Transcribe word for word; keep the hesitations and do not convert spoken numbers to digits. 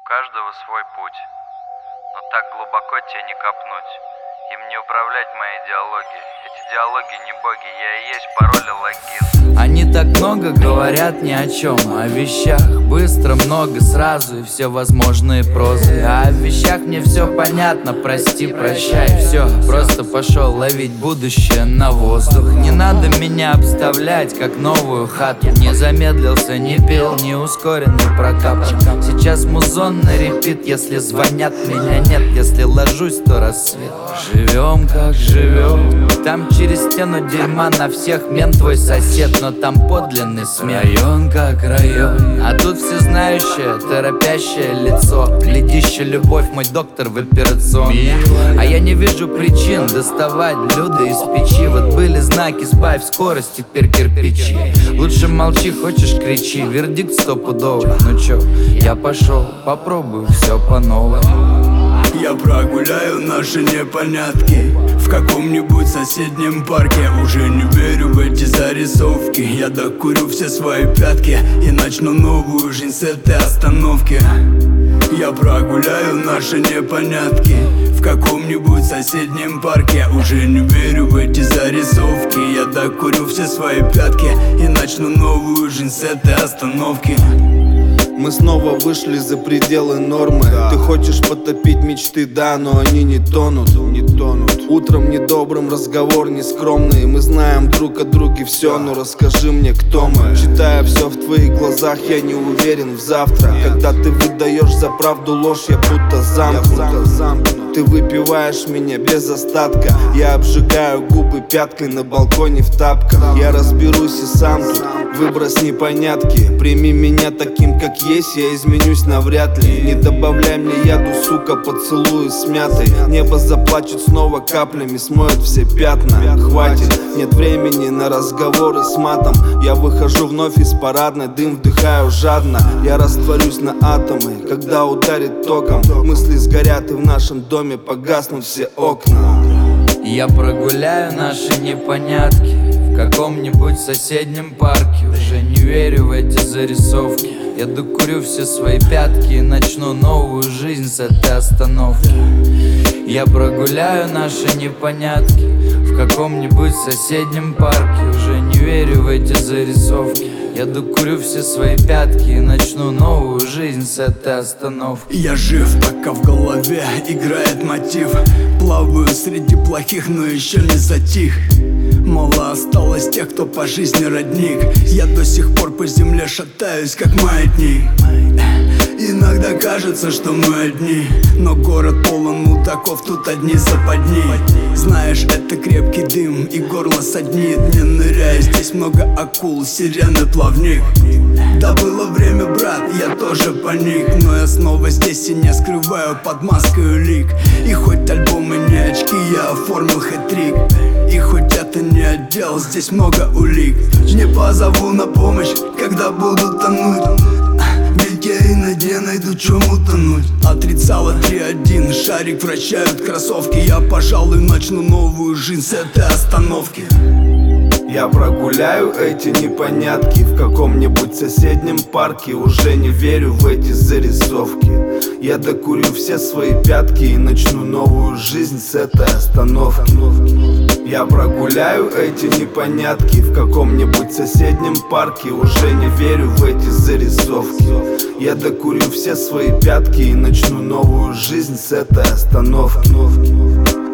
каждого свой путь, но так глубоко тебе не копнуть. Им не управлять моей идеологией. Эти диалоги не боги, я и есть пароль и логин. Они так много говорят ни о чем, о вещах быстро, много, сразу и все возможные прозы. А о вещах мне все понятно, прости, прощай, все. Просто пошел ловить будущее на воздух. Не надо меня обставлять, как новую хату. Не замедлился, не пил, не ускоренный прокапчик. Сейчас музон на репит, если звонят, меня нет. Если ложусь, то рассвет. Живем как живем. Там через стену дерьма на всех мент твой сосед, но там подлинный смех. Район как район, а тут всезнающее, торопящее лицо. Глядище, любовь, мой доктор в операционной. А я не вижу причин доставать блюда из печи. Вот были знаки, сбавь скорость, теперь кирпичи. Лучше молчи, хочешь кричи, вердикт стопудовый. Ну чё, я пошел, попробую все по новой. Я прогуляю наши непонятки в каком-нибудь соседнем парке. Уже не верю в эти зарисовки. Я докурю все свои пятки и начну новую жизнь с этой остановки. Я прогуляю наши непонятки в каком-нибудь соседнем парке. Уже не верю в эти зарисовки. Я докурю все свои пятки и начну новую жизнь с этой остановки. Мы снова вышли за пределы нормы. Ты хочешь потопить мечты, да, но они не тонут, не тонут. Утром недобрым разговор нескромный. Мы знаем друг о друге все, но расскажи мне, кто мы. Читая все в твоих глазах, я не уверен в завтра. Когда ты выдаешь за правду ложь, я будто замкнут. Ты выпиваешь меня без остатка. Я обжигаю губы пяткой на балконе в тапках. Я разберусь и сам тут, выбрось непонятки. Прими меня таким, как есть, я изменюсь навряд ли. Не добавляй мне яду, сука, поцелую смятой. Небо заплачет снова каплями, смоет все пятна. Хватит, нет времени на разговоры с матом. Я выхожу вновь из парадной, дым вдыхаю жадно. Я растворюсь на атомы, когда ударит током. Мысли сгорят и в нашем доме погаснут все окна. Я прогуляю наши непонятки в каком-нибудь соседнем парке. Уже не верю в эти зарисовки. Я докурю все свои пятки и начну новую жизнь с этой остановки. Я прогуляю наши непонятки в каком-нибудь соседнем парке. Уже не верю в эти зарисовки. Я докурю все свои пятки и начну новую жизнь с этой остановки. Я жив, пока в голове играет мотив. Плаваю среди плохих, но еще не затих. Мало осталось тех, кто по жизни родник. Я до сих пор по земле шатаюсь, как маятник. Иногда кажется, что мы одни, но город полон мудаков, тут одни западни. Знаешь, это крепкий дым и горло саднит. Не ныряй, здесь много акул, сирены, плавник. Да было время, брат, я тоже паник. Но я снова здесь и не скрываю под маской улик. И хоть альбомы не очки, я оформил хэт-трик. И хоть это не отдел, здесь много улик. Не позову на помощь, когда буду тонуть. Ведь я и на дне найду чем утонуть. Отрицало три один, шарик вращают кроссовки. Я, пожалуй, начну новую жизнь с этой остановки. Я прогуляю эти непонятки в каком-нибудь соседнем парке. Уже не верю в эти зарисовки. Я докурю все свои пятки и начну новую жизнь с этой остановки. Я прогуляю эти непонятки в каком-нибудь соседнем парке. Уже не верю в эти зарисовки. Я докурю все свои пятки и начну новую жизнь с этой остановки.